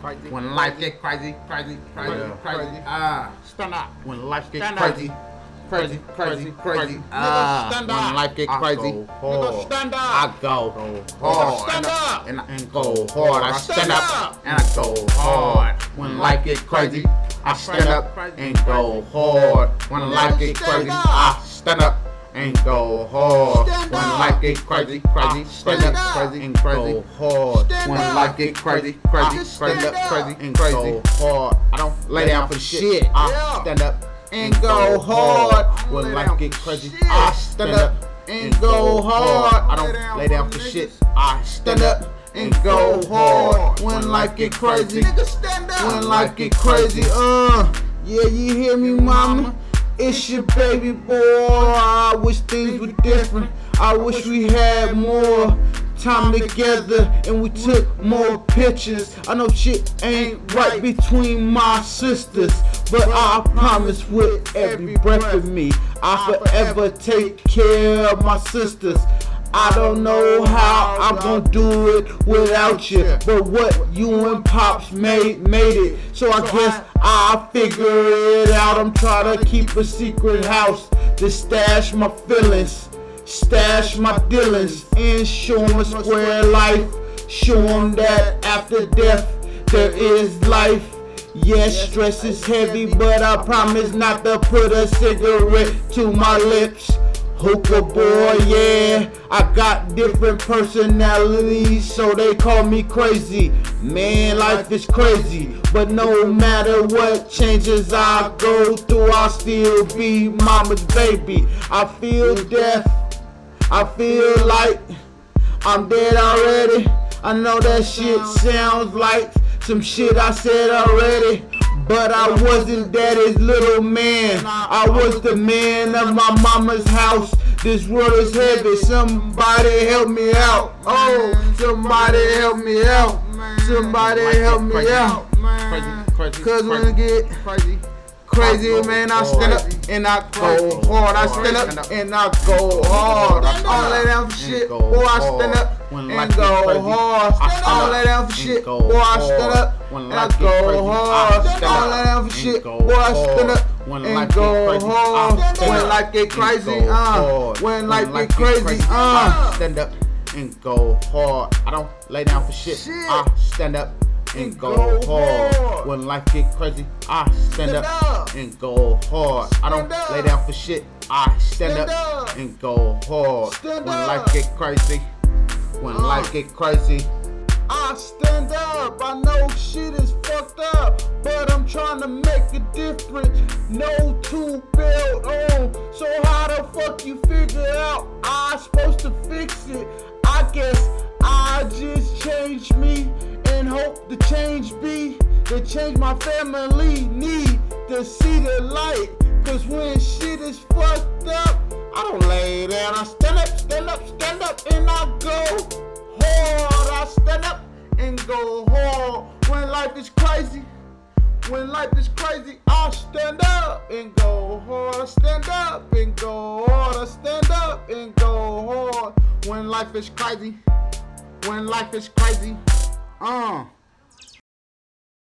crazy. When life get crazy. Stand up. When life get Stand crazy. up. Crazy. Nigga, stand When up. life get crazy. Nigga, stand up. I go hard. Stand up. And go hard. I stand up and I go hard. When life get crazy, I stand up and go hard. When life get crazy, I stand up and go hard. When life get crazy, stand up and go hard. When life get crazy, stand up and go hard. I don't lay down for shit. I stand up and go hard. When life get crazy, I stand up and go hard. I don't lay down for shit. I stand up and go hard. When life get crazy, when life get crazy, yeah, you hear me, mama? It's your baby boy. I wish things were different. I wish we had more time together and we took more pictures. I know shit ain't right between my sisters, but I promise with every breath of me, I forever take care of my sisters. I don't know how I'm gonna do it without you, but what you and Pops made it. So I guess I'll figure it out. I'm trying to keep a secret house to stash my feelings, stash my dealings, and show 'em a square life. Show 'em that after death there is life. Yes, stress is heavy, but I promise not to put a cigarette to my lips. Hookah boy, yeah, I got different personalities, so they call me crazy. Man, life is crazy, but no matter what changes I go through, I'll still be mama's baby. I feel death, I feel like I'm dead already. I know that shit sounds like some shit I said already, but I wasn't daddy's little man. I was the man of my mama's house. This world is heavy. Somebody help me out. Oh, somebody help me out. Somebody help me out. Cause when it get crazy, man, I stand up and I go hard. I stand up and I go hard. I don't lay down for shit, boy. I stand up and go hard. I don't lay down for shit, boy. I stand up and I go hard. I don't lay down for shit, boy. I stand up and go hard. When life get crazy, when life get crazy, stand up and go hard. I don't lay down for shit. I stand up and go hard. When life get crazy, I stand up and go hard. I don't lay down for shit. I stand up and go hard. When life get crazy, when life get crazy, I stand up. I know shit is fucked up, but I'm trying to make a difference. No two belt on, so how the fuck you figure out I'm supposed to fix it? I guess I just change me and hope the change be the change my family need to see the light. Cause when shit is fucked up, I don't lay down. I stand up and I go hard. I stand up and go hard. When life is crazy, when life is crazy, I stand up and go hard. I stand up and go hard. I stand up and go hard. When life is crazy, when life is crazy,